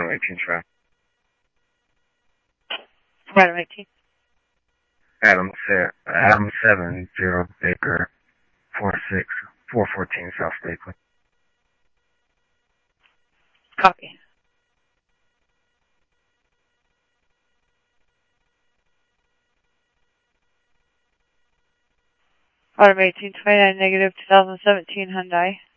Adam 18 track. Adam 18. Adam 7, 0 Baker, 414 South Stakely. Copy. Adam 1829, negative 2017 Hyundai.